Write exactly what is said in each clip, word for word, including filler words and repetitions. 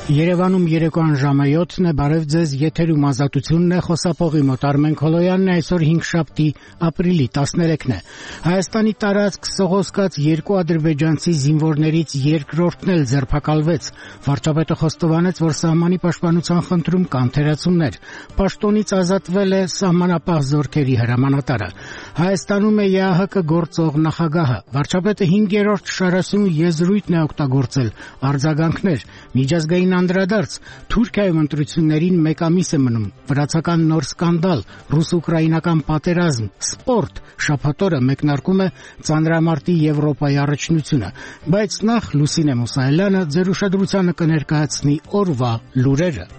Երևանում երեկոյան ժամը յոթն է, բարև ձեզ, եթերում ազատությունն է, խոսափողի մոտ Արմեն Քոլոյանն է, այսօր հինգշաբթի ապրիլի տասներեքն է։ Հայաստանի տարածք սողոսկած երկու ադրբեջանցի զինվորներից երկրորդն էլ ձերբակալվեց։ Վարչապետը խոստովանեց, որ սահմանի պաշտպանության խնդրում կան թերացումներ։ Պաշտոնից ազատվել է սահմանապահ զորքերի հրամանատարը։ Հայաստանում է ԵԱՀԿ գործող նախագահը։ Վարչապետը հինգերորդ շարասյուն եզրույթն է օգտագործել, արձագանքներ, միջազգային անդրադարձ, Թուրքիայում ընտրություններին մեկ ամիս է մնում, վրացական նոր սկանդալ, ռուս-ուկրաինական պատերազմ, սպորտ, շաբաթ օրը մեկնարկում է ծանրամարտի Եվրոպայի առաջնությունը, բայց նախ Լուսինե Մուսայելյանը ձեր ուշադրությանը կներկայացնի օրվա լուրերը։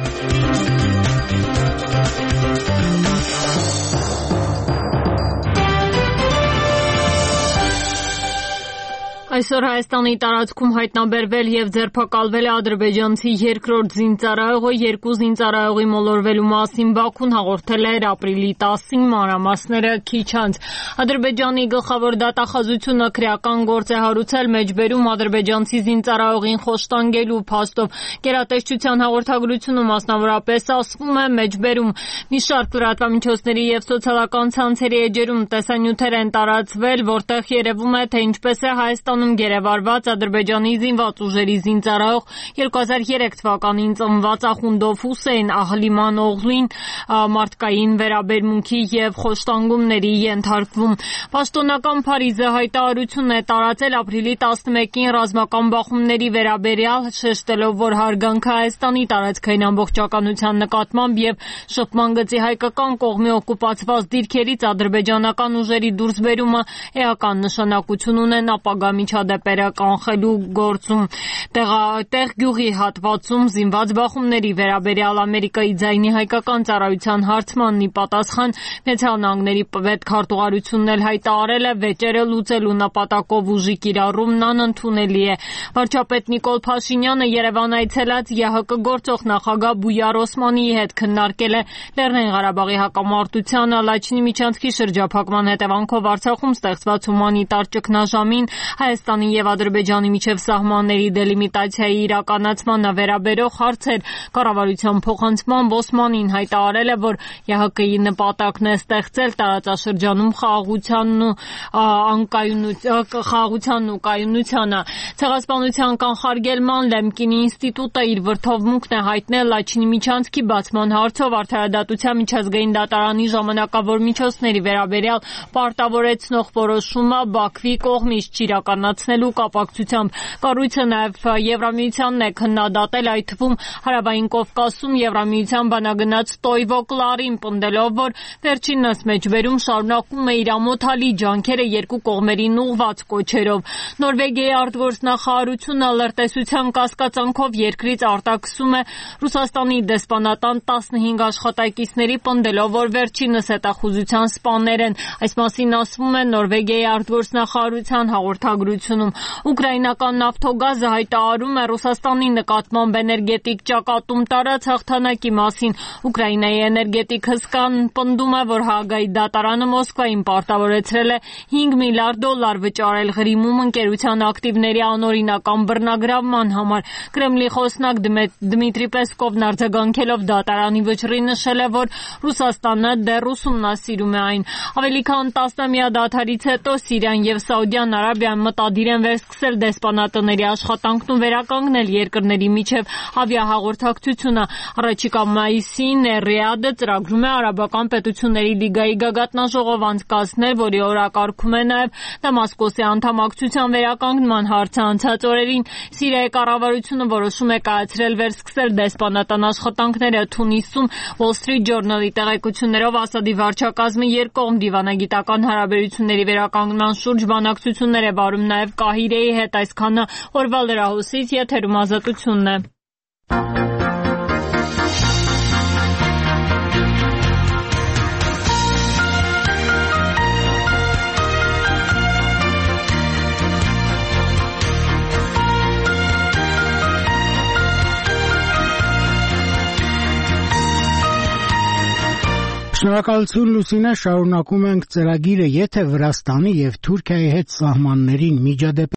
Այսօր Հայաստանի տարածքում հայտնաբերվել եւ ձերբակալվել է ադրբեջանցի երկրորդ զինծառայողը, երկու զինծառայողի մոլորվելու մասին Բաքուն հաղորդել էր ապրիլի տասին, մանրամասները քիչ անց։ Ադրբեջանի գլխավոր դատախազությունը քրեական գործ է հարուցել մեջբերում ադրբեջանցի զինծառայողին խոշտանգելու փաստով։ Գերատեսչության հաղորդագրությունում մասնավորապես ասվում է մեջբերում մի շարք լրատվամիջոցների եւ սոցիալական ցանցերի էջերում տեսանյութեր են տարածվել, որտեղ երևում է, թե ինչպես է Հայաստանում գերեվարված Ադրբեջանի զինված ուժերի զինծառայող երկու հազար երեք թվականին ծնված Ախունդով Հուսեյն Ահլիման օղլին մարդկային վերաբերմունքի եւ խոշտանգումների ենթարկվում։ Պաշտոնական Փարիզը հայտարարություն է տարածել ապրիլի տասնմեկին ռազմական բախումների վերաբերյալ, շեշտելով, որ հարգանքը Հայաստանի տարածքային ամբողջականության նկատմամբ եւ շփման գծի հայկական կողմի օկուպացված դիրքերից ադրբեջանական ուժերի դուրսբերումը էական նշանակություն ունեն ապագա միջադեպերը կանխելու գործում։ Տեղ գյուղի հատվածում զինված բախումների վերաբերյալ Ամերիկայի ձայնի հայկական ծառայության հարցմանն ի պատասխան Միացյալ Նահանգների պետքարտուղարությունն էլ հայտարարել է վեճերը լուծելու նպատակով ուժի կիրառումն անընդունելի է։ Վարչապետ Նիկոլ Փաշինյանը Երևան այցելած ԵԱՀԿ գործող նախագահ Բույար Օսմանիի հետ քննարկել է Լեռնային Ղարաբաղի հակամարտության Լաչինի միջանցքի շրջափակման հետևանքով Արցախում ստեղծված հումանիտար ճգնաժամին, Հայաստանի եւ Ադրբեջանի միջև սահմանների դելիմիտացիայի իրականացմանը վերաբերող հարցեր։ Կառավարության փոխանցման Օսմանին հայտարարել է, որ ԵԱՀԿ-ի նպատակն է ստեղծել տարածաշրջանում խաղաղությանն ու անկայունությանն ու կայունությանը։ Ցեղասպանության կանխարգելման Լեմկինի ինստիտուտը իր վրթովմունքն է հայտնել Լաչինի միջանցքի բացման հարցով արդարադատության միջազգային դատարանի ժամանակավոր միջոցների վերաբերյալ պարտավորեցնող որոշումը Բաքվի կողմից չիրականացնելու կապակցությամբ։ Կառույցը նաև Եվրամիությանն է քննադատել, այդ թվում Հարավային Կովկասում Եվրամիության բանագնաց Տոյվո Կլարին, պնդելով, որ վերջինս մեջբերում շարունակում է իր ամոթալի ջանքերը երկու կողմերին ուղղված կոչերով։ Նորվեգիայի արտգործնախարարությունը լրտեսության կասկածանքով երկրից արտաքսում է Ռուսաստանի դեսպանատան տասնհինգ աշխատակիցների, պնդելով, որ վերջինս հետախուզության սպաներ են։ Այս մասին ասվում է Նորվեգիայի արտգործնախարարության հաղորդագրությունում։ Ուկրաինական նավթոգազը հայտարարում է Ռուսաստանի նկատմամբ էներգետիկ ճակատում տարած հաղթանակի մասին։ Ուկրաինայի էներգետիկ հսկան պնդում է, որ Հաագայի դատարանը Մոսկվային պարտավորեցրել է հինգ միլիարդ դոլար վճարել Ղրիմում ընկերության ակտիվների անօրինական բռնագրավման համար։ Կրեմլի խոսնակ Դմիտրի Պեսկովն արձագանքելով դատարանի վճռի նշել է, որ Ռուսաստանը դեռ ուսումնասիրում է այն։ Ավելի քան տասնամյա դադարից հետո Սիրիան եւ Սաուդյան Արաբիան մտադիր են վերսկսել դեսպանատների աշխատանքն ու վերականգնել երկրների միջև ավիահաղորդակցությունը։ Առաջիկա մայիսին Ռիադը ծրագրում է Արաբական պետությունների լիգայի գագաթնաժողով անցկացնել, որի օրակարգում է նաև Դամասկոսի անդամակցության վերականգնման հարցը։ Անցած օրերին Սիրիայի կառավարությունը որոշում է կայացրել վերսկսել դեսպանատան աշխատանքները Թունիսում։ Wall Street Journal-ի տեղեկություններով Ասադի վարչակազմը երկկողմ դիվանագիտական հարաբերությունների վերականգնման շուրջ բանակցություններ է վարում նաև Կահիրեի հետ, այսքանը օրվա լրահոսից եթերում ազատությունն է։ Շնորհակալություն Լուսինե, շարունակում ենք ծրագիրը, եթե Վրաստանի եւ Թուրքիայի հետ սահմաններին միջադեպ